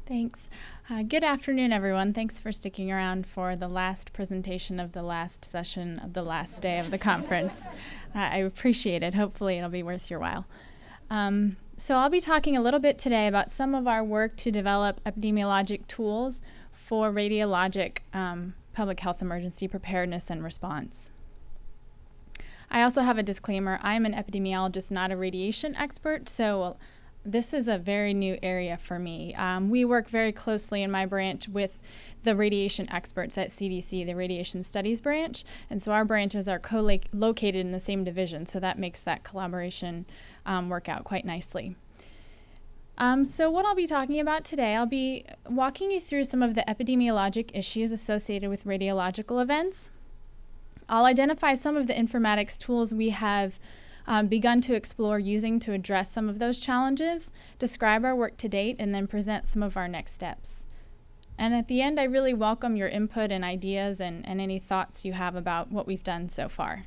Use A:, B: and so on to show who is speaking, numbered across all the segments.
A: Thanks. Good afternoon, everyone. Thanks for sticking around for the last presentation of the last session of the last day of the conference. I appreciate it. Hopefully it'll be worth your while. So I'll be talking a little bit today about some of our work to develop epidemiologic tools for radiologic public health emergency preparedness and response. I also have a disclaimer. I'm an epidemiologist, not a radiation expert, so this is a very new area for me. We work very closely in my branch with the radiation experts at CDC, the Radiation Studies branch, and so our branches are co-located in the same division, so that makes that collaboration work out quite nicely. So what I'll be talking about today, I'll be walking you through some of the epidemiologic issues associated with radiological events. I'll identify some of the informatics tools we have begun to explore using to address some of those challenges, describe our work to date, and then present some of our next steps. And at the end, I really welcome your input and ideas and any thoughts you have about what we've done so far.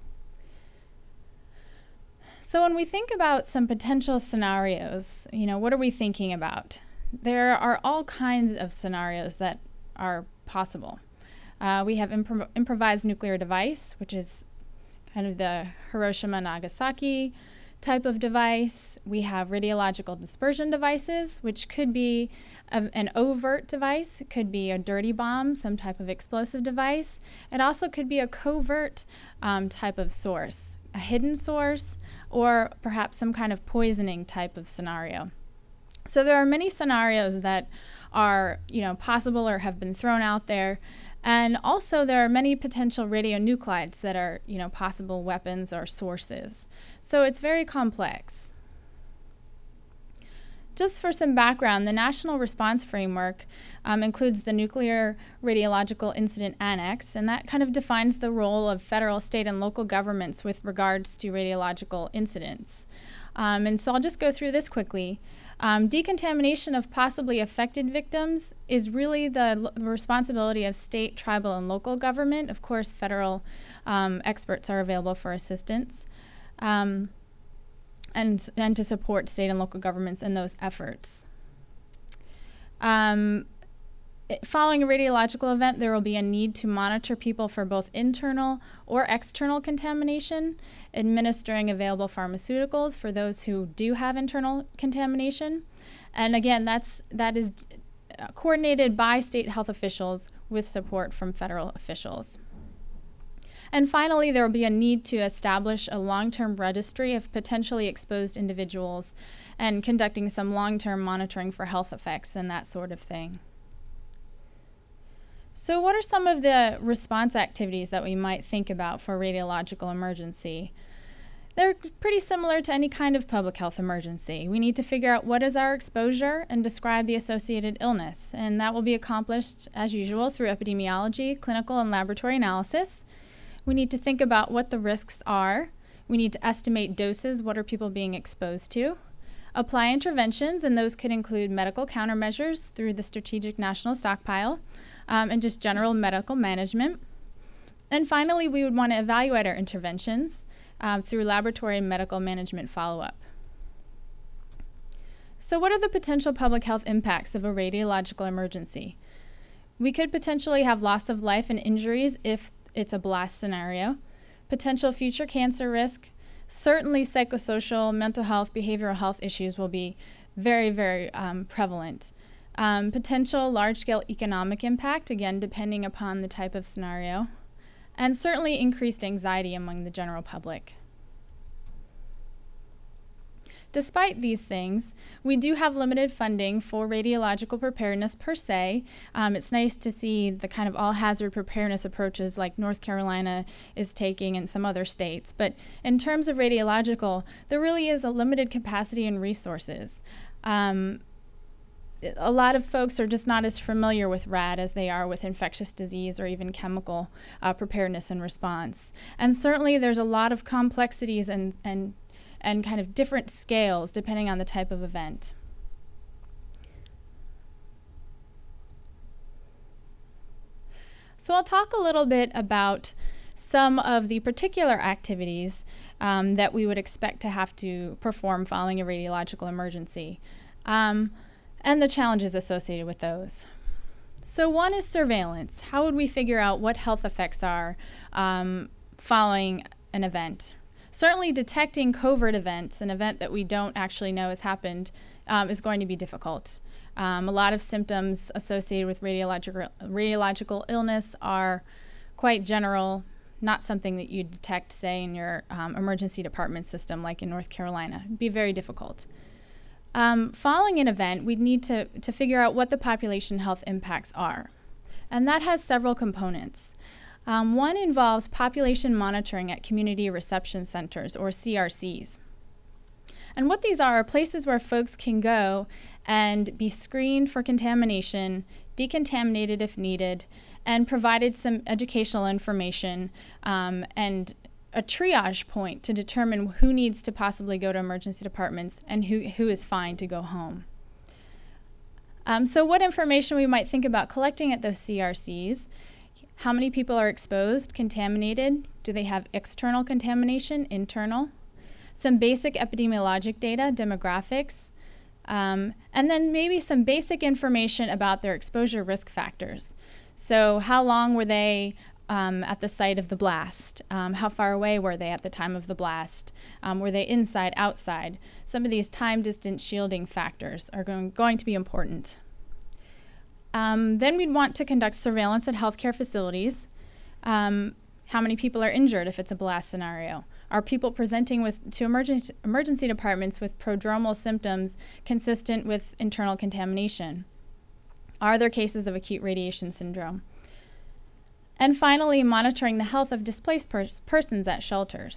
A: So when we think about some potential scenarios, what are we thinking about? There are all kinds of scenarios that are possible. We have improvised nuclear device, which is kind of the Hiroshima Nagasaki type of device. We have radiological dispersion devices, which could be an overt device. It could be a dirty bomb, some type of explosive device. It also could be a covert type of source, a hidden source, or perhaps some kind of poisoning type of scenario. So there are many scenarios that are possible or have been thrown out there. And also there are many potential radionuclides that are, possible weapons or sources. So it's very complex. Just for some background, the National Response Framework includes the Nuclear Radiological Incident Annex, and that kind of defines the role of federal, state, and local governments with regards to radiological incidents. And so I'll just go through this quickly. Decontamination of possibly affected victims is really the responsibility of state, tribal, and local government. Of course, federal experts are available for assistance and to support state and local governments in those efforts. Following a radiological event, there will be a need to monitor people for both internal or external contamination, administering available pharmaceuticals for those who do have internal contamination. And again, that is coordinated by state health officials with support from federal officials. And finally, there will be a need to establish a long-term registry of potentially exposed individuals and conducting some long-term monitoring for health effects and that sort of thing. So what are some of the response activities that we might think about for radiological emergency? They're pretty similar to any kind of public health emergency. We need to figure out what is our exposure and describe the associated illness, and that will be accomplished, as usual, through epidemiology, clinical, and laboratory analysis. We need to think about what the risks are. We need to estimate doses, what are people being exposed to. Apply interventions, and those could include medical countermeasures through the Strategic National Stockpile, and just general medical management. And finally, we would want to evaluate our interventions through laboratory and medical management follow-up. So what are the potential public health impacts of a radiological emergency? We could potentially have loss of life and injuries if it's a blast scenario, potential future cancer risk. Certainly psychosocial, mental health, behavioral health issues will be very, very prevalent. Potential large-scale economic impact, again, depending upon the type of scenario, and certainly increased anxiety among the general public. Despite these things, we do have limited funding for radiological preparedness per se. It's nice to see the kind of all-hazard preparedness approaches like North Carolina is taking and some other states. But in terms of radiological, there really is a limited capacity and resources. A lot of folks are just not as familiar with RAD as they are with infectious disease or even chemical preparedness and response. And certainly there's a lot of complexities and kind of different scales depending on the type of event. So I'll talk a little bit about some of the particular activities that we would expect to have to perform following a radiological emergency. and the challenges associated with those. So one is surveillance. How would we figure out what health effects are following an event? Certainly detecting covert events, an event that we don't actually know has happened, is going to be difficult. A lot of symptoms associated with radiological illness are quite general, not something that you detect, say, in your emergency department system like in North Carolina. It'd be very difficult. Following an event, we'd need to figure out what the population health impacts are. And that has several components. One involves population monitoring at community reception centers, or CRCs. And what these are places where folks can go and be screened for contamination, decontaminated if needed, and provided some educational information and a triage point to determine who needs to possibly go to emergency departments and who is fine to go home. So what information we might think about collecting at those CRCs? How many people are exposed, contaminated? Do they have external contamination, internal? Some basic epidemiologic data, demographics, and then maybe some basic information about their exposure risk factors. So how long were they at the site of the blast? How far away were they at the time of the blast? Were they inside, outside? Some of these time distance shielding factors are going to be important. Then we'd want to conduct surveillance at healthcare facilities. How many people are injured if it's a blast scenario? Are people presenting to emergency departments with prodromal symptoms consistent with internal contamination? Are there cases of acute radiation syndrome? And finally, monitoring the health of displaced persons at shelters.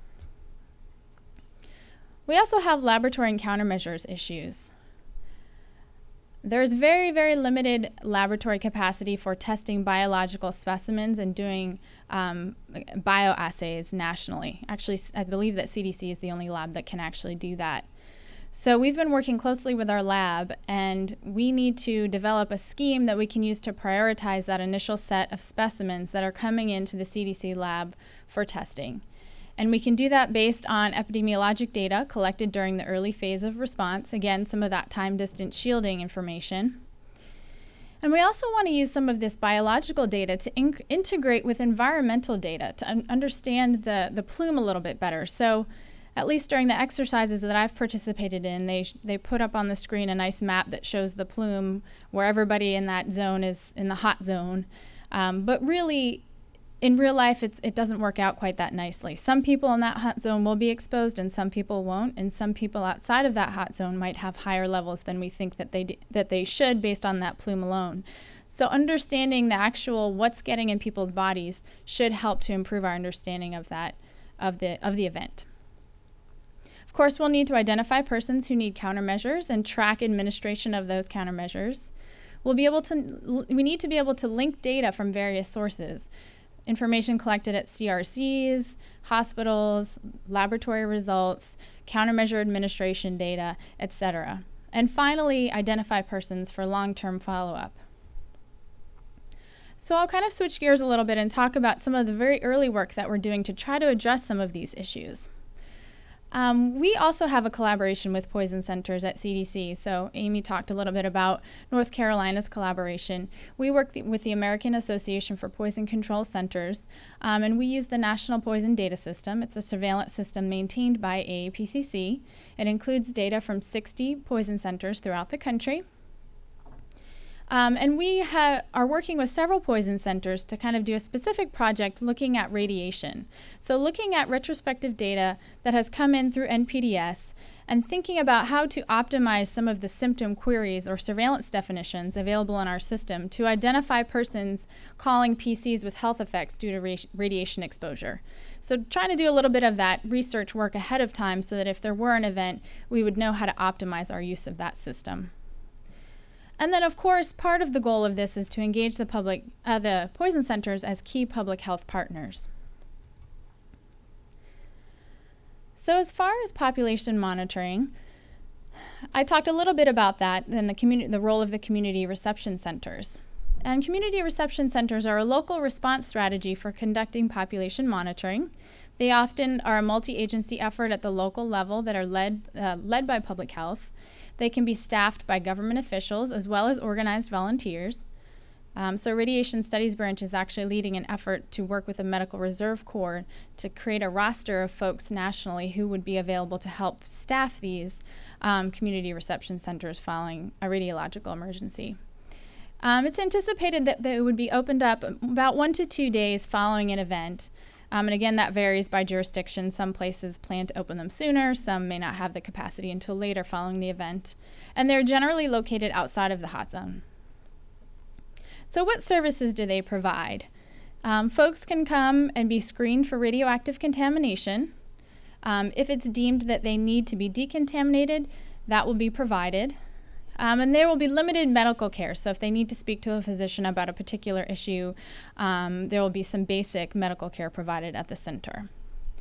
A: We also have laboratory and countermeasures issues. There's very, very limited laboratory capacity for testing biological specimens and doing bioassays nationally. Actually, I believe that CDC is the only lab that can actually do that. So we've been working closely with our lab, and we need to develop a scheme that we can use to prioritize that initial set of specimens that are coming into the CDC lab for testing. And we can do that based on epidemiologic data collected during the early phase of response. Again, some of that time-distance shielding information. And we also want to use some of this biological data to integrate with environmental data to understand the plume a little bit better. So at least during the exercises that I've participated in, they put up on the screen a nice map that shows the plume where everybody in that zone is in the hot zone. But really, in real life, it doesn't work out quite that nicely. Some people in that hot zone will be exposed and some people won't, and some people outside of that hot zone might have higher levels than we think that they should based on that plume alone. So understanding the actual what's getting in people's bodies should help to improve our understanding of that of the event. Of course, we'll need to identify persons who need countermeasures and track administration of those countermeasures. We need to be able to link data from various sources. Information collected at CRCs, hospitals, laboratory results, countermeasure administration data, etc. And finally, identify persons for long-term follow-up. So I'll kind of switch gears a little bit and talk about some of the very early work that we're doing to try to address some of these issues. We also have a collaboration with poison centers at CDC. So Amy talked a little bit about North Carolina's collaboration. We work with the American Association for Poison Control Centers, and we use the National Poison Data System. It's a surveillance system maintained by AAPCC. It includes data from 60 poison centers throughout the country. And we are working with several poison centers to kind of do a specific project looking at radiation. So looking at retrospective data that has come in through NPDS and thinking about how to optimize some of the symptom queries or surveillance definitions available in our system to identify persons calling PCs with health effects due to radiation exposure. So trying to do a little bit of that research work ahead of time so that if there were an event, we would know how to optimize our use of that system. And then, of course, part of the goal of this is to engage the poison centers as key public health partners. So as far as population monitoring, I talked a little bit about that and the role of the community reception centers. And community reception centers are a local response strategy for conducting population monitoring. They often are a multi-agency effort at the local level that are led by public health. They can be staffed by government officials as well as organized volunteers. So Radiation Studies Branch is actually leading an effort to work with the Medical Reserve Corps to create a roster of folks nationally who would be available to help staff these community reception centers following a radiological emergency. It's anticipated that it would be opened up about 1 to 2 days following an event. And again, that varies by jurisdiction. Some places plan to open them sooner, some may not have the capacity until later following the event. And they're generally located outside of the hot zone. So what services do they provide? Folks can come and be screened for radioactive contamination. If it's deemed that they need to be decontaminated, that will be provided. And there will be limited medical care. So if they need to speak to a physician about a particular issue, there will be some basic medical care provided at the center.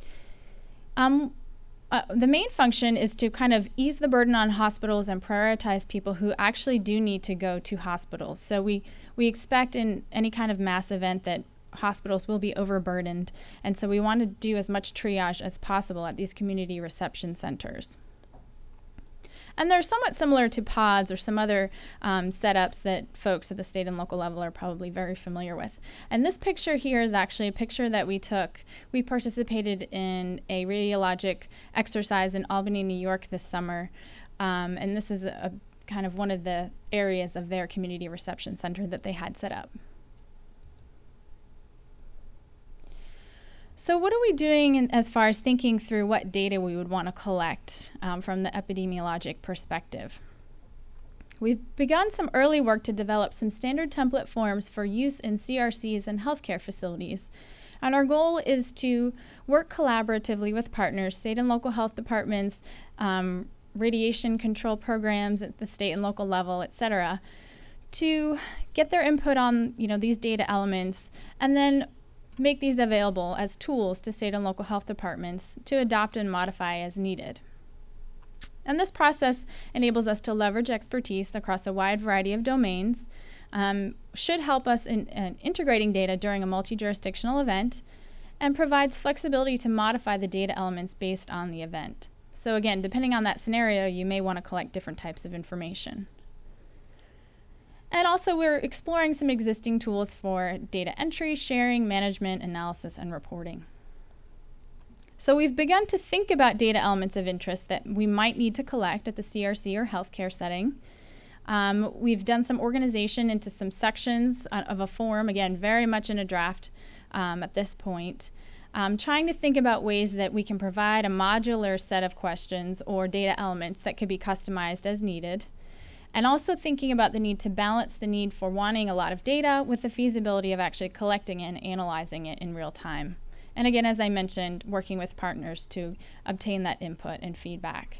A: The main function is to kind of ease the burden on hospitals and prioritize people who actually do need to go to hospitals. So we expect in any kind of mass event that hospitals will be overburdened, and so we want to do as much triage as possible at these community reception centers. And they're somewhat similar to pods or some other setups that folks at the state and local level are probably very familiar with. And this picture here is actually a picture that we took. We participated in a radiologic exercise in Albany, New York this summer. And this is a kind of one of the areas of their community reception center that they had set up. So what are we doing as far as thinking through what data we would want to collect from the epidemiologic perspective? We've begun some early work to develop some standard template forms for use in CRCs and healthcare facilities. And our goal is to work collaboratively with partners, state and local health departments, radiation control programs at the state and local level, et cetera, to get their input on these data elements and then make these available as tools to state and local health departments to adopt and modify as needed. And this process enables us to leverage expertise across a wide variety of domains, should help us in integrating data during a multi-jurisdictional event, and provides flexibility to modify the data elements based on the event. So again, depending on that scenario, you may want to collect different types of information. And also we're exploring some existing tools for data entry, sharing, management, analysis, and reporting. So we've begun to think about data elements of interest that we might need to collect at the CRC or healthcare setting. We've done some organization into some sections of a form, again, very much in a draft at this point, trying to think about ways that we can provide a modular set of questions or data elements that could be customized as needed. And also thinking about the need to balance the need for wanting a lot of data with the feasibility of actually collecting it and analyzing it in real time. And again, as I mentioned, working with partners to obtain that input and feedback.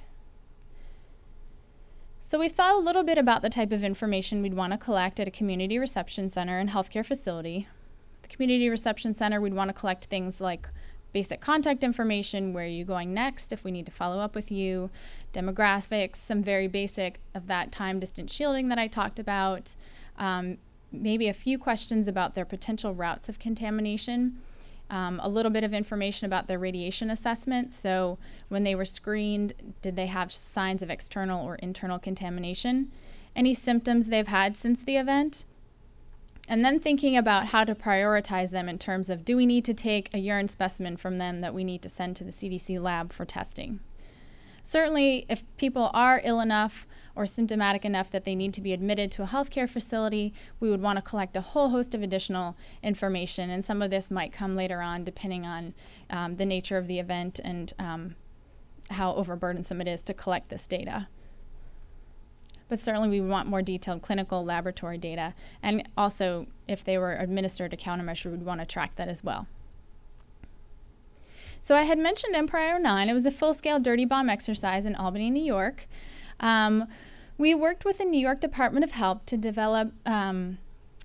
A: So we thought a little bit about the type of information we'd want to collect at a community reception center and healthcare facility. The community reception center, we'd want to collect things like basic contact information, where are you going next if we need to follow up with you, demographics, some very basic of that time distance shielding that I talked about, maybe a few questions about their potential routes of contamination, a little bit of information about their radiation assessment. So when they were screened, did they have signs of external or internal contamination? Any symptoms they've had since the event? And then thinking about how to prioritize them in terms of, do we need to take a urine specimen from them that we need to send to the CDC lab for testing? Certainly, if people are ill enough or symptomatic enough that they need to be admitted to a healthcare facility, we would want to collect a whole host of additional information, and some of this might come later on depending on the nature of the event and how overburdensome it is to collect this data. But certainly we want more detailed clinical laboratory data, and also if they were administered a countermeasure, we'd want to track that as well. So I had mentioned Empire 09. It was a full-scale dirty bomb exercise in Albany, New York. We worked with the New York Department of Health to develop a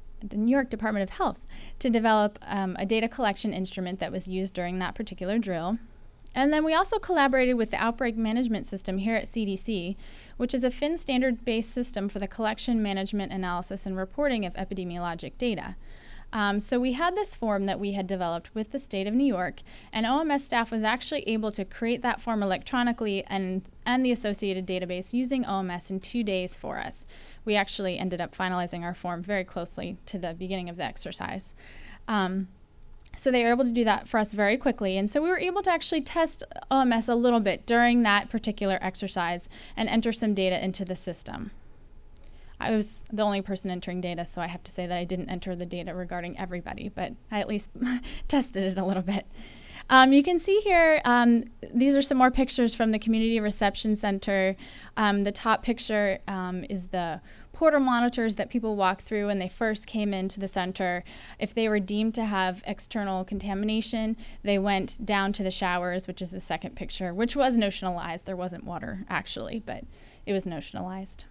A: data collection instrument that was used during that particular drill. And then we also collaborated with the Outbreak Management System here at CDC, which is a FIN standard-based system for the collection, management, analysis, and reporting of epidemiologic data. So we had this form that we had developed with the state of New York, and OMS staff was actually able to create that form electronically and the associated database using OMS in 2 days for us. We actually ended up finalizing our form very closely to the beginning of the exercise. So they were able to do that for us very quickly, and so we were able to actually test OMS a little bit during that particular exercise and enter some data into the system. I was the only person entering data, so I have to say that I didn't enter the data regarding everybody, but I at least tested it a little bit. You can see here, these are some more pictures from the Community Reception Center. The top picture is the portal monitors that people walk through when they first came into the center. If they were deemed to have external contamination, they went down to the showers, which is the second picture, which was notionalized. There wasn't water, actually, but it was notionalized.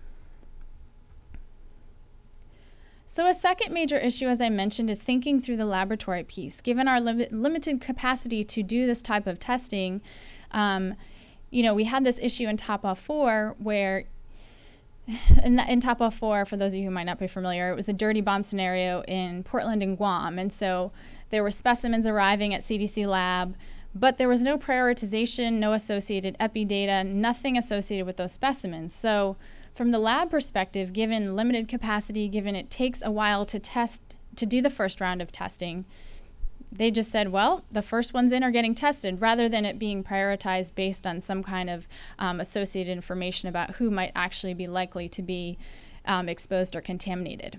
A: So a second major issue, as I mentioned, is thinking through the laboratory piece. Given our limited capacity to do this type of testing, we had this issue in Topaz 4 where, in Topaz 4, for those of you who might not be familiar, it was a dirty bomb scenario in Portland and Guam. And so there were specimens arriving at CDC lab, but there was no prioritization, no associated epi data, nothing associated with those specimens. So from the lab perspective, given limited capacity, given it takes a while to do the first round of testing, they just said, well, the first ones in are getting tested, rather than it being prioritized based on some kind of associated information about who might actually be likely to be exposed or contaminated.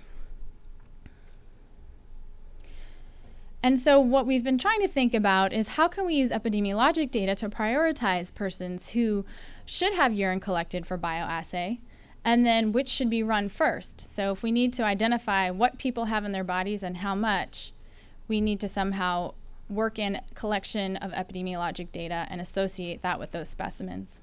A: And so what we've been trying to think about is how can we use epidemiologic data to prioritize persons who should have urine collected for bioassay, and then which should be run first. So if we need to identify what people have in their bodies and how much, we need to somehow work in collection of epidemiologic data and associate that with those specimens.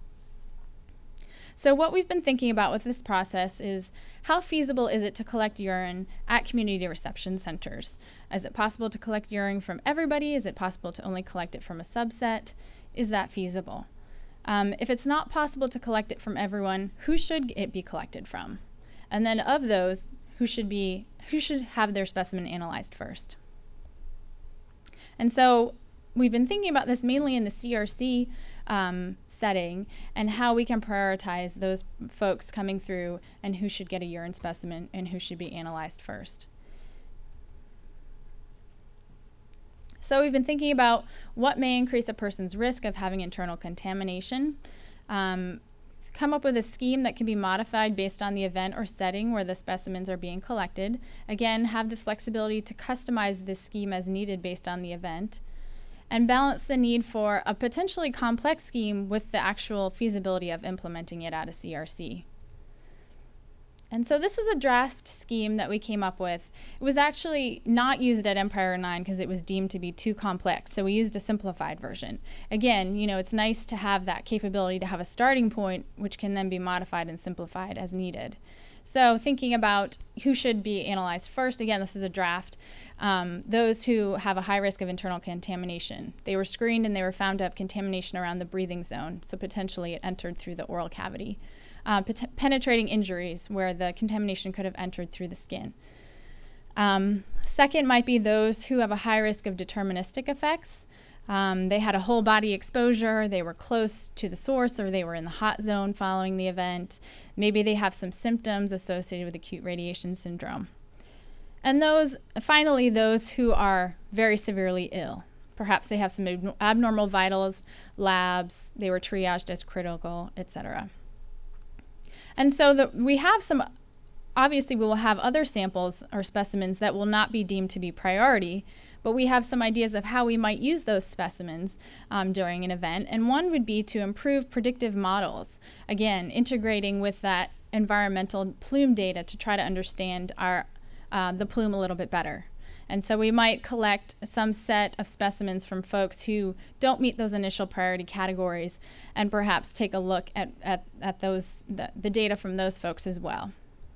A: So what we've been thinking about with this process is how feasible is it to collect urine at community reception centers? Is it possible to collect urine from everybody? Is it possible to only collect it from a subset? Is that feasible? If it's not possible to collect it from everyone, who should it be collected from? And then of those, who should have their specimen analyzed first? And so we've been thinking about this mainly in the CRC setting and how we can prioritize those folks coming through and who should get a urine specimen and who should be analyzed first. So we've been thinking about what may increase a person's risk of having internal contamination, come up with a scheme that can be modified based on the event or setting where the specimens are being collected. Again, have the flexibility to customize this scheme as needed based on the event, and balance the need for a potentially complex scheme with the actual feasibility of implementing it at a CRC. And so this is a draft scheme that we came up with. It was actually not used at Empire 9 because it was deemed to be too complex, so we used a simplified version. Again, it's nice to have that capability to have a starting point which can then be modified and simplified as needed. So thinking about who should be analyzed first, again, this is a draft. Those who have a high risk of internal contamination. They were screened and they were found to have contamination around the breathing zone, so potentially it entered through the oral cavity. Penetrating injuries where the contamination could have entered through the skin. Second might be those who have a high risk of deterministic effects. They had a whole body exposure, they were close to the source, or they were in the hot zone following the event. Maybe they have some symptoms associated with acute radiation syndrome. And finally, those who are very severely ill. Perhaps they have some abnormal vitals, labs, they were triaged as critical, etc. And so we have obviously we will have other samples or specimens that will not be deemed to be priority, but we have some ideas of how we might use those specimens during an event. And one would be to improve predictive models, again, integrating with that environmental plume data to try to understand the plume a little bit better. And so we might collect some set of specimens from folks who don't meet those initial priority categories and perhaps take a look at the data from those folks as well.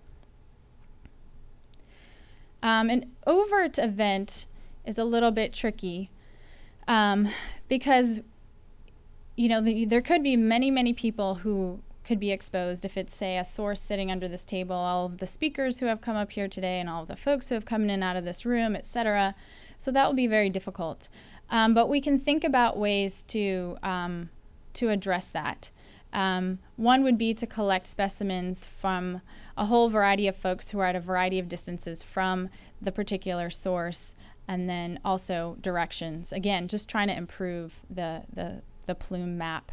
A: An overt event is a little bit tricky because there could be many people who could be exposed if it's, say, a source sitting under this table, all of the speakers who have come up here today and all of the folks who have come in and out of this room, etc. So that will be very difficult. But we can think about ways to address that. One would be to collect specimens from a whole variety of folks who are at a variety of distances from the particular source, and then also directions. Again, just trying to improve the plume map.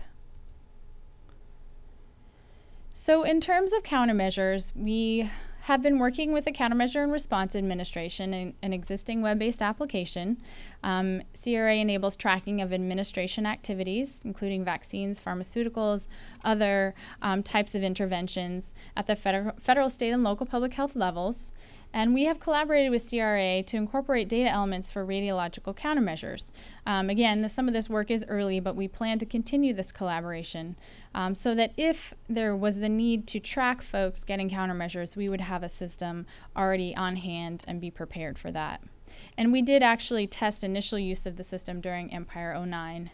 A: So in terms of countermeasures, we have been working with the Countermeasure and Response Administration in an existing web-based application. CRA enables tracking of administration activities, including vaccines, pharmaceuticals, other types of interventions at the federal, state, and local public health levels. And we have collaborated with CRA to incorporate data elements for radiological countermeasures. Again, some of this work is early, but we plan to continue this collaboration so that if there was the need to track folks getting countermeasures, we would have a system already on hand and be prepared for that. And we did actually test initial use of the system during Empire 09.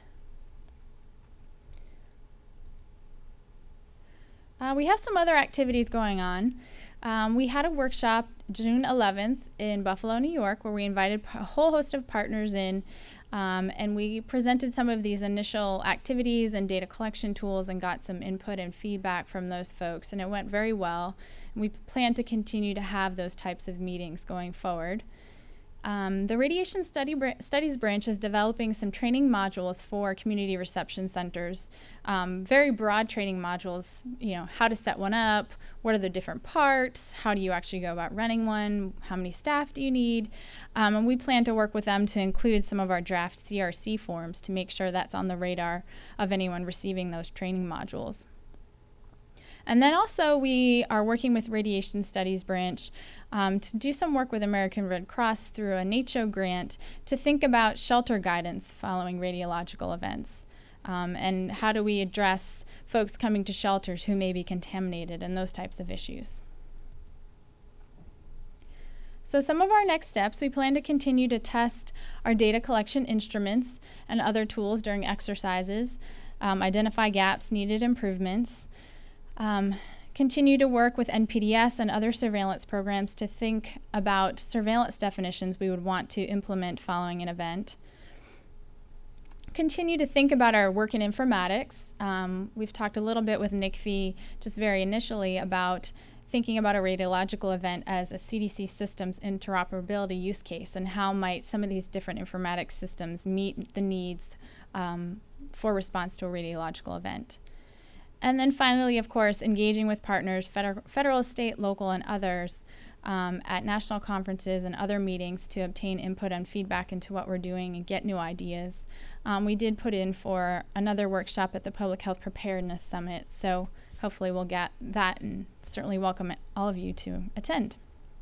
A: We have some other activities going on. We had a workshop June 11th in Buffalo, New York, where we invited a whole host of partners in, and we presented some of these initial activities and data collection tools and got some input and feedback from those folks, and it went very well. We plan to continue to have those types of meetings going forward. The Radiation Studies branch is developing some training modules for community reception centers. Very broad training modules, how to set one up, what are the different parts, how do you actually go about running one, how many staff do you need, and we plan to work with them to include some of our draft CRC forms to make sure that's on the radar of anyone receiving those training modules. And then also we are working with Radiation Studies branch to do some work with American Red Cross through a NACCHO grant to think about shelter guidance following radiological events. And how do we address folks coming to shelters who may be contaminated and those types of issues. So some of our next steps, we plan to continue to test our data collection instruments and other tools during exercises, identify gaps, needed improvements, continue to work with NPDS and other surveillance programs to think about surveillance definitions we would want to implement following an event. Continue to think about our work in informatics. We've talked a little bit with NICFI just very initially about thinking about a radiological event as a CDC systems interoperability use case and how might some of these different informatics systems meet the needs for response to a radiological event. And then finally, of course, engaging with partners, federal, state, local, and others at national conferences and other meetings to obtain input and feedback into what we're doing and get new ideas. We did put in for another workshop at the Public Health Preparedness Summit, so hopefully we'll get that and certainly welcome all of you to attend.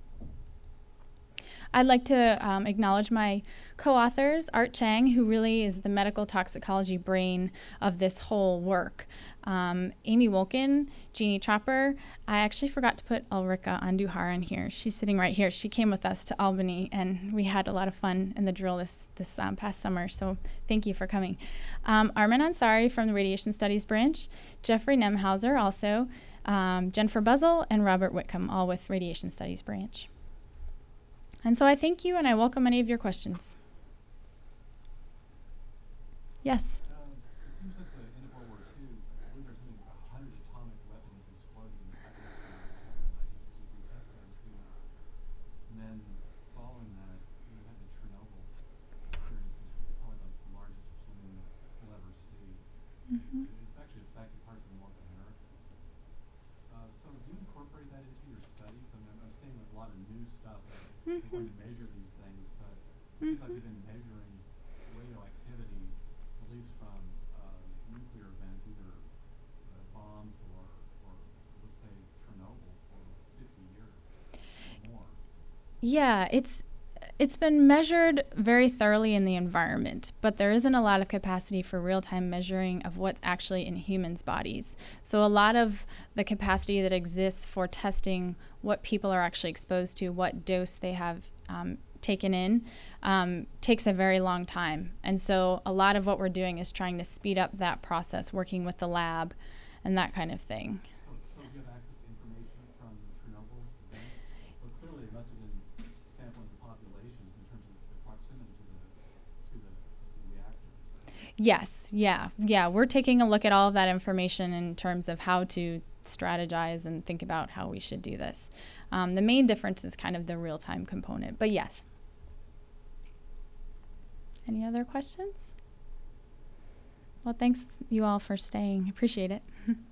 A: I'd like to acknowledge my co-authors, Art Chang, who really is the medical toxicology brain of this whole work. Amy Wolkin, Jeannie Chopper. I actually forgot to put Ulrika Andujar in here. She's sitting right here. She came with us to Albany, and we had a lot of fun in the drill this past summer, so thank you for coming. Armin Ansari from the Radiation Studies branch, Jeffrey Nemhauser also, Jennifer Buzzell, and Robert Whitcomb, all with Radiation Studies branch. And so I thank you, and I welcome any of your questions. Yes?
B: It seems like the end of World War II, I believe there's something like 100 atomic weapons exploded in the atmosphere in the 1963 test ban too. And then following that, we had the Chernobyl experience, which was probably like the largest plume we'll ever see.
A: Mm-hmm.
B: It's actually affected parts of North America. So do you incorporate that into your studies? I mean, I'm seeing like a lot of new stuff. You're going to measure these things, but it seems like you've been measuring radioactivity, at least from nuclear events, either bombs or let's say Chernobyl, for 50 years or more.
A: Yeah, it's been measured very thoroughly in the environment, but there isn't a lot of capacity for real-time measuring of what's actually in humans' bodies. So a lot of the capacity that exists for testing what people are actually exposed to, what dose they have taken in, takes a very long time. And so a lot of what we're doing is trying to speed up that process, working with the lab and that kind of thing.
B: interested in sampling the populations in terms of the proximity to the reactors.
A: Yes, yeah. We're taking a look at all of that information in terms of how to strategize and think about how we should do this. The main difference is kind of the real-time component, but yes. Any other questions? Well, thanks you all for staying. Appreciate it.